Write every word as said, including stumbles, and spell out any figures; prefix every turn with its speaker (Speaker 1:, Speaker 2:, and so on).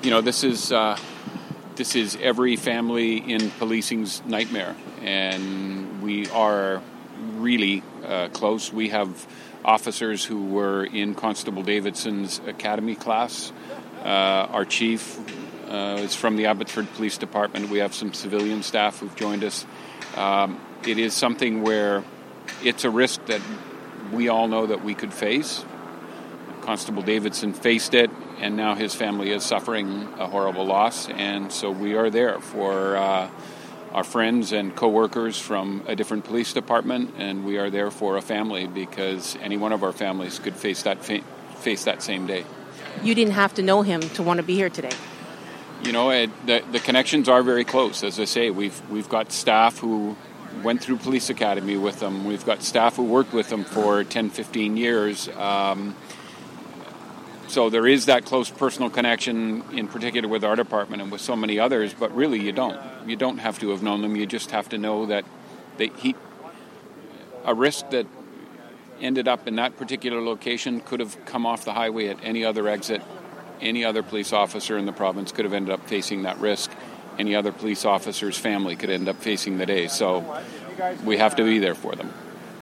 Speaker 1: you know, this is uh, this is every family in policing's nightmare, and we are really uh, close. We have officers who were in Constable Davidson's academy class. Uh, our chief uh, is from the Abbotsford Police Department. We have some civilian staff who've joined us. Um, it is something where it's a risk that we all know that we could face. Constable Davidson faced it, and now his family is suffering a horrible loss, and so we are there for uh, our friends and co-workers from a different police department, and we are there for a family because any one of our families could face that fa- face that same day.
Speaker 2: You didn't have to know him to want to be here today.
Speaker 1: You know, it, the the connections are very close. As I say, we've we've got staff who went through police academy with them. We've got staff who worked with them for ten, fifteen years. Um, So there is that close personal connection, in particular with our department and with so many others, but really you don't. You don't have to have known them. You just have to know that they, he, a risk that ended up in that particular location could have come off the highway at any other exit. Any other police officer in the province could have ended up facing that risk. Any other police officer's family could end up facing the day. So we have to be there for them.